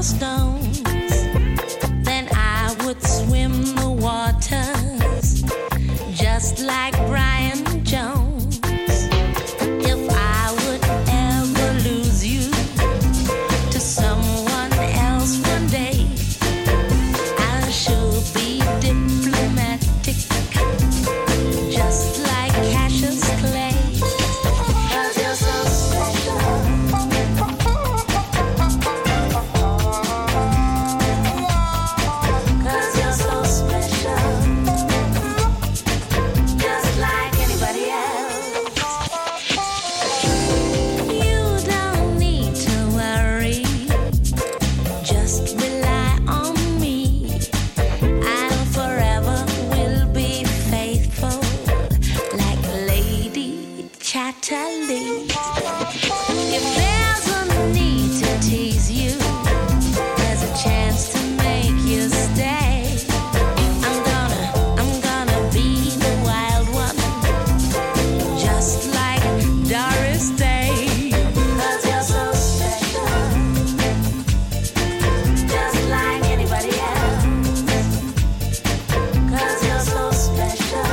stones, then I would swim the waters just like Brian Jones. If I would ever lose you to someone else one day, I should be diplomatic, just like Cassius Clay. 'Cause you're so special. If there's a need to tease you, there's a chance to make you stay. I'm gonna be the wild one, just like Doris Day. 'Cause you're so special, just like anybody else. 'Cause you're so special.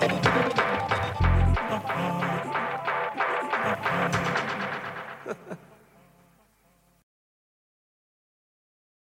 Ha ha.